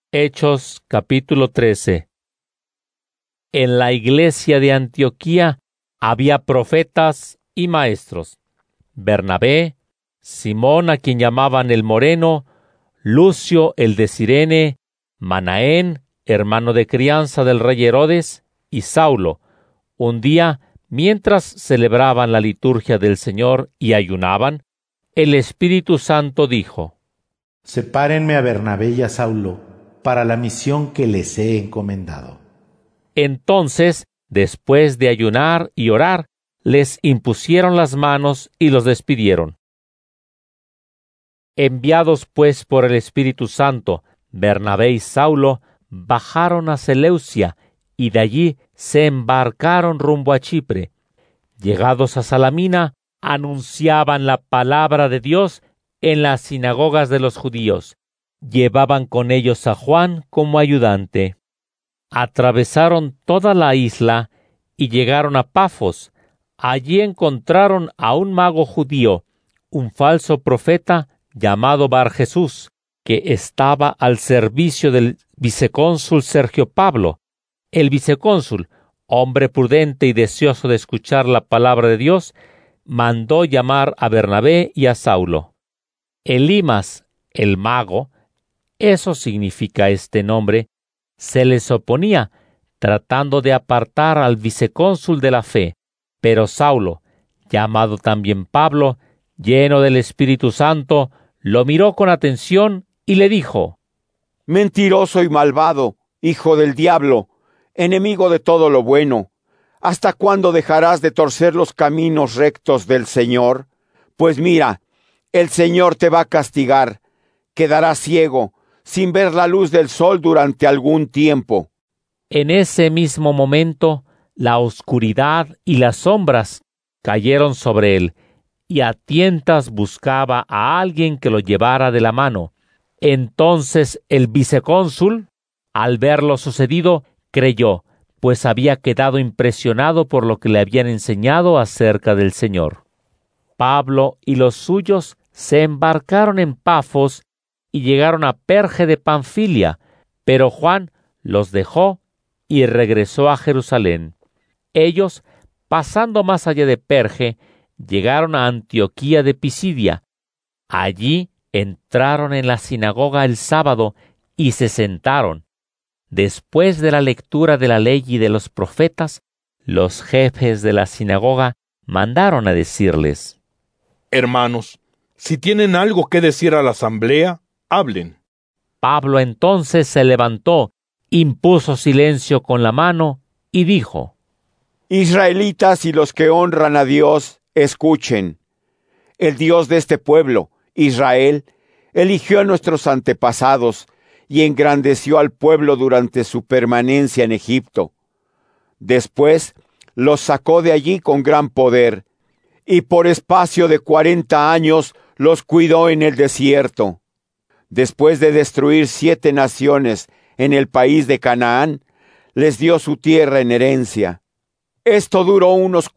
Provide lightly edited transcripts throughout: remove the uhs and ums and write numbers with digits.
Hechos capítulo 13. En la iglesia de Antioquía había profetas y maestros: Bernabé, Simón, a quien llamaban el Moreno, Lucio el de Cirene, Manaén, hermano de crianza del rey Herodes, y Saulo. Un día, mientras celebraban la liturgia del Señor y ayunaban, el Espíritu Santo dijo: Sepárenme a Bernabé y a Saulo para la misión que les he encomendado. Entonces, después de ayunar y orar, les impusieron las manos y los despidieron. Enviados pues por el Espíritu Santo, Bernabé y Saulo bajaron a Seleucia y de allí se embarcaron rumbo a Chipre. Llegados a Salamina, anunciaban la palabra de Dios en las sinagogas de los judíos. Llevaban con ellos a Juan como ayudante. Atravesaron toda la isla y llegaron a Pafos. Allí encontraron a un mago judío, un falso profeta llamado Barjesús, que estaba al servicio del vicecónsul Sergio Pablo. El vicecónsul, hombre prudente y deseoso de escuchar la palabra de Dios, mandó llamar a Bernabé y a Saulo. Elimas, el mago, eso significa este nombre, se les oponía, tratando de apartar al vicecónsul de la fe. Pero Saulo, llamado también Pablo, lleno del Espíritu Santo, lo miró con atención y le dijo: Mentiroso y malvado, hijo del diablo, enemigo de todo lo bueno, ¿hasta cuándo dejarás de torcer los caminos rectos del Señor? Pues mira, el Señor te va a castigar, quedarás ciego, sin ver la luz del sol durante algún tiempo. En ese mismo momento, la oscuridad y las sombras cayeron sobre él, y a tientas buscaba a alguien que lo llevara de la mano. Entonces el vicecónsul, al ver lo sucedido, creyó, pues había quedado impresionado por lo que le habían enseñado acerca del Señor. Pablo y los suyos se embarcaron en Pafos y llegaron a Perge de Panfilia, pero Juan los dejó y regresó a Jerusalén. Ellos, pasando más allá de Perge, llegaron a Antioquía de Pisidia. Allí entraron en la sinagoga el sábado y se sentaron. Después de la lectura de la ley y de los profetas, los jefes de la sinagoga mandaron a decirles: Hermanos, si tienen algo que decir a la asamblea, hablen. Pablo entonces se levantó, impuso silencio con la mano y dijo: Israelitas y los que honran a Dios, escuchen. El Dios de este pueblo, Israel, eligió a nuestros antepasados y engrandeció al pueblo durante su permanencia en Egipto. Después los sacó de allí con gran poder, y por espacio de 40 años los cuidó en el desierto. Después de destruir 7 naciones en el país de Canaán, les dio su tierra en herencia. Esto duró unos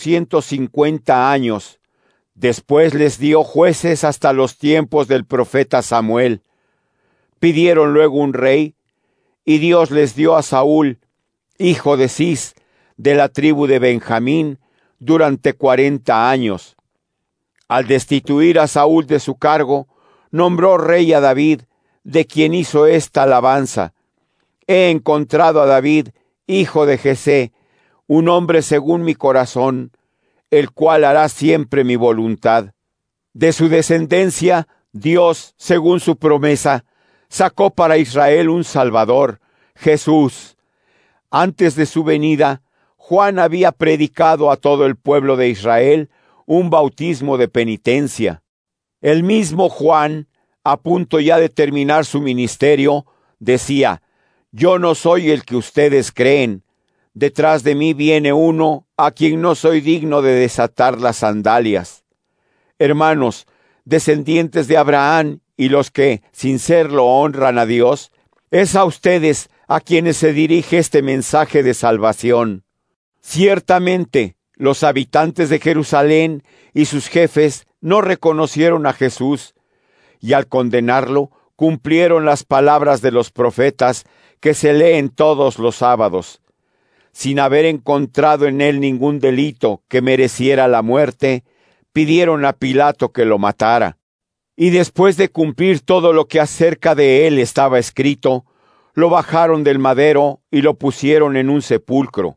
450 años. Después les dio jueces hasta los tiempos del profeta Samuel. Pidieron luego un rey, y Dios les dio a Saúl, hijo de Cis, de la tribu de Benjamín, durante 40 años. Al destituir a Saúl de su cargo, nombró rey a David, de quien hizo esta alabanza: He encontrado a David, hijo de Jesé, un hombre según mi corazón, el cual hará siempre mi voluntad. De su descendencia, Dios, según su promesa, sacó para Israel un Salvador, Jesús. Antes de su venida, Juan había predicado a todo el pueblo de Israel un bautismo de penitencia. El mismo Juan, a punto ya de terminar su ministerio, decía: Yo no soy el que ustedes creen. Detrás de mí viene uno a quien no soy digno de desatar las sandalias. Hermanos, descendientes de Abraham y los que, sin serlo, honran a Dios, es a ustedes a quienes se dirige este mensaje de salvación. Ciertamente, los habitantes de Jerusalén y sus jefes no reconocieron a Jesús, y al condenarlo, cumplieron las palabras de los profetas que se leen todos los sábados. Sin haber encontrado en él ningún delito que mereciera la muerte, pidieron a Pilato que lo matara. Y después de cumplir todo lo que acerca de él estaba escrito, lo bajaron del madero y lo pusieron en un sepulcro.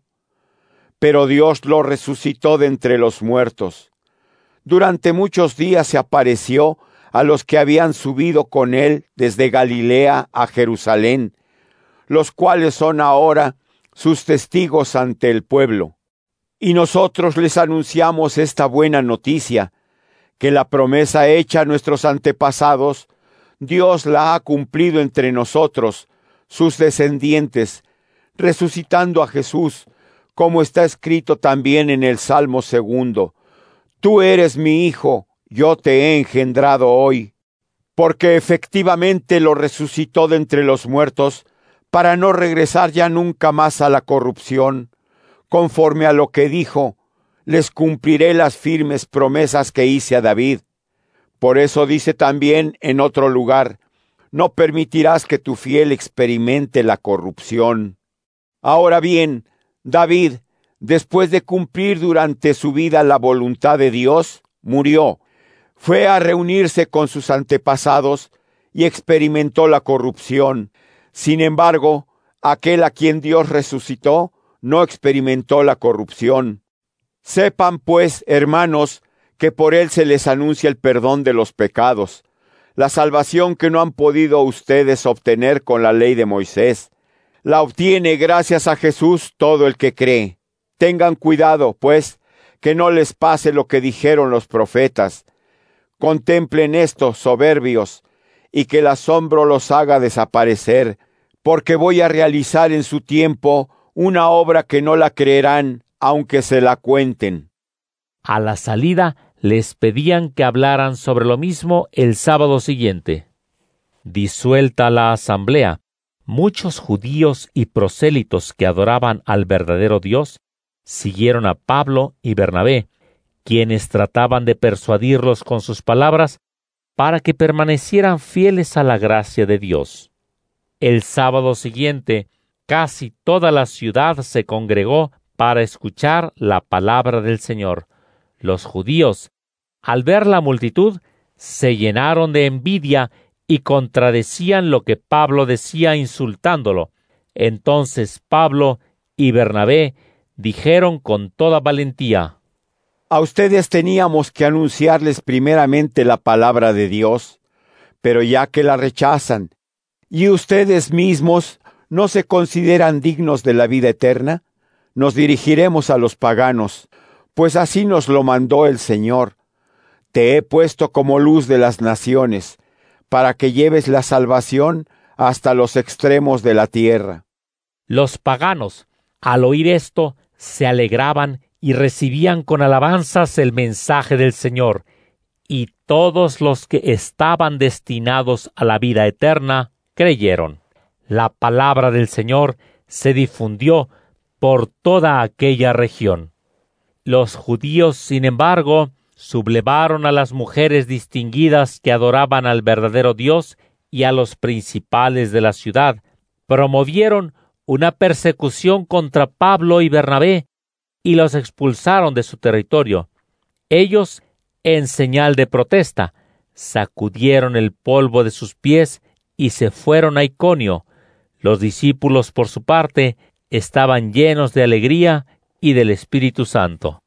Pero Dios lo resucitó de entre los muertos. Durante muchos días se apareció a los que habían subido con él desde Galilea a Jerusalén, los cuales son ahora sus testigos ante el pueblo. Y nosotros les anunciamos esta buena noticia, que la promesa hecha a nuestros antepasados, Dios la ha cumplido entre nosotros, sus descendientes, resucitando a Jesús, como está escrito también en el Salmo 2. Tú eres mi hijo, yo te he engendrado hoy. Porque efectivamente lo resucitó de entre los muertos, para no regresar ya nunca más a la corrupción. Conforme a lo que dijo, les cumpliré las firmes promesas que hice a David. Por eso dice también en otro lugar, no permitirás que tu fiel experimente la corrupción. Ahora bien, David, después de cumplir durante su vida la voluntad de Dios, murió. Fue a reunirse con sus antepasados y experimentó la corrupción. Sin embargo, aquel a quien Dios resucitó no experimentó la corrupción. Sepan, pues, hermanos, que por él se les anuncia el perdón de los pecados, la salvación que no han podido ustedes obtener con la ley de Moisés. La obtiene gracias a Jesús todo el que cree. Tengan cuidado, pues, que no les pase lo que dijeron los profetas. Contemplen esto, soberbios, y que el asombro los haga desaparecer, porque voy a realizar en su tiempo una obra que no la creerán, aunque se la cuenten. A la salida les pedían que hablaran sobre lo mismo el sábado siguiente. Disuelta la asamblea, muchos judíos y prosélitos que adoraban al verdadero Dios siguieron a Pablo y Bernabé, quienes trataban de persuadirlos con sus palabras para que permanecieran fieles a la gracia de Dios. El sábado siguiente, casi toda la ciudad se congregó para escuchar la palabra del Señor. Los judíos, al ver la multitud, se llenaron de envidia y contradecían lo que Pablo decía insultándolo. Entonces Pablo y Bernabé dijeron con toda valentía: A ustedes teníamos que anunciarles primeramente la palabra de Dios, pero ya que la rechazan, y ustedes mismos no se consideran dignos de la vida eterna, nos dirigiremos a los paganos, pues así nos lo mandó el Señor. Te he puesto como luz de las naciones, para que lleves la salvación hasta los extremos de la tierra. Los paganos, al oír esto, se alegraban y recibían con alabanzas el mensaje del Señor, y todos los que estaban destinados a la vida eterna creyeron. La palabra del Señor se difundió por toda aquella región. Los judíos, sin embargo, sublevaron a las mujeres distinguidas que adoraban al verdadero Dios y a los principales de la ciudad. Promovieron una persecución contra Pablo y Bernabé y los expulsaron de su territorio. Ellos, en señal de protesta, sacudieron el polvo de sus pies y se fueron a Iconio. Los discípulos, por su parte, estaban llenos de alegría y del Espíritu Santo.